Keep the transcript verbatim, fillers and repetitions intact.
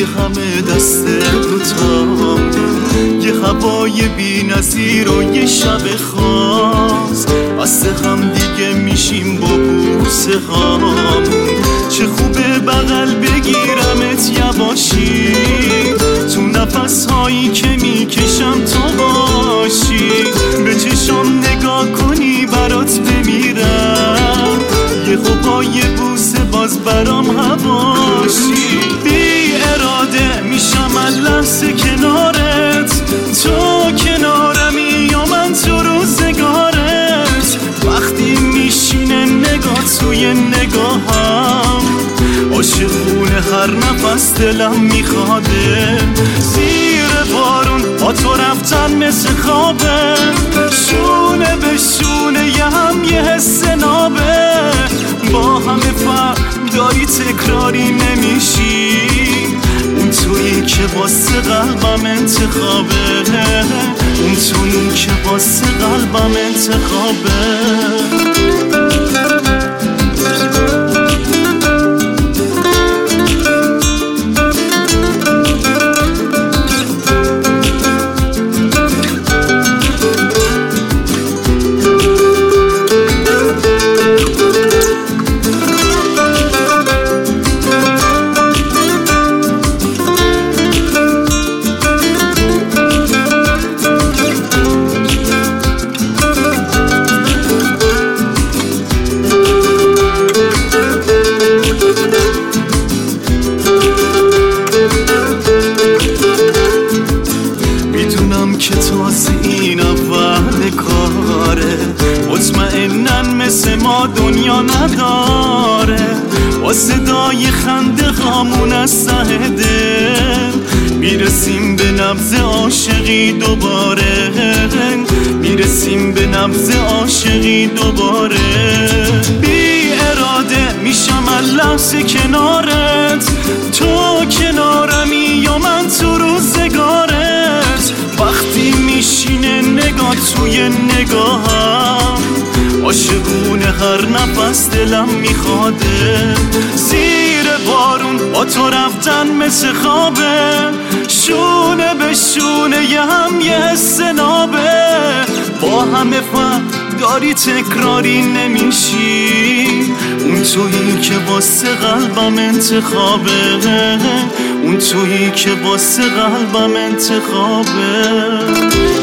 همه دست دوتام، یه هوای بی نظیر و یه شب خاص، بسته هم دیگه میشیم با بوسه هام. چه خوبه بغل بگیرمت یواشی، تو نفس هایی که میکشم تو باشی، به چشام نگاه کنی برات بمیرم، یه خوبای بوسه باز برام هواشی. بی اراده میشم لحظه کنارت، تو کنارمی یا من تو روزگارت، وقتی میشینه نگاه توی نگاهم، عاشقونه هر نفس دلم میخواده. زیر بارون با تو رفتن مثل خوابه، شونه به شونه یه هم یه حس نابه، با همه فرق داری تکراری نمیشی، اون تویی که واسه قلبم انتخابه، اون تویی که واسه قلبم انتخابه. که تازه این اول کاره، مطمئنن مثل ما دنیا نداره، با صدای خنده هامون از ته دل میرسیم به نبض عاشقی دوباره، میرسیم به نبض عاشقی دوباره. بی اراده میشم لحظه کنارت، تو کنارمی یا من تو روزگارت، وقتی میشینه نگاه توی نگاهم، عاشقونه هر نفس دلم میخواده. زیر بارون با تو رفتن مثل خوابه، شونه به شونه یه هم یه حس نابه، با همه فرق داری تکراری نمیشی، اون تویی که واسه قلبم انتخابه، اون تویی که واسه قلبم انتخابه.